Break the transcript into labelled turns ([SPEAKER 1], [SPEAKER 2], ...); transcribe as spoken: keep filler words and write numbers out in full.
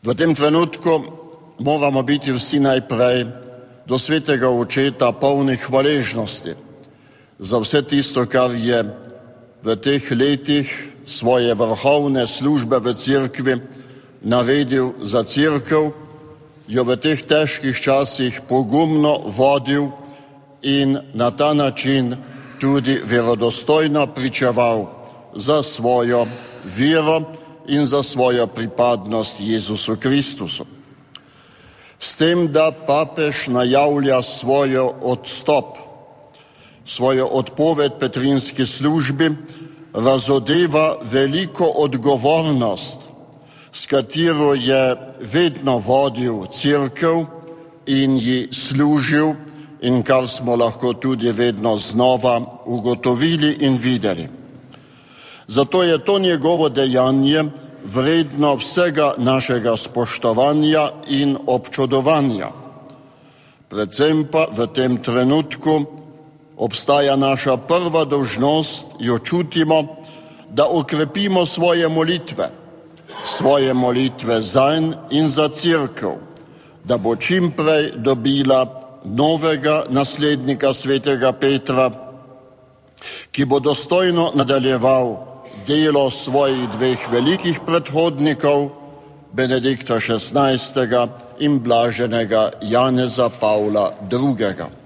[SPEAKER 1] V tem trenutku moramo biti vsi najprej do svetega očeta polni hvaležnosti za vse tisto, kar je v teh letih svoje vrhovne službe v cerkvi naredil za cerkev, jo v teh težkih časih pogumno vodil in na ta način tudi verodostojno pričeval za svojo vero in za svojo pripadnost Jezusu Kristusu. S tem, da papež najavlja svoj odstop, svojo odpoved petrinski službi, razodeva veliko odgovornost, s katero je vedno vodil cerkev in ji služil in kar smo lahko tudi vedno znova ugotovili in videli. Zato je to njegovo dejanje vredno vsega našega spoštovanja in občudovanja. Predvsem pa v tem trenutku obstaja naša prva dolžnost, jo čutimo, da okrepimo svoje molitve, svoje molitve zanj in za cerkev, da bo čim prej dobila novega naslednika svetega Petra, ki bo dostojno nadaljeval delo svojih dveh velikih predhodnikov, Benedikta šestnajstega in blaženega Janeza Pavla drugega.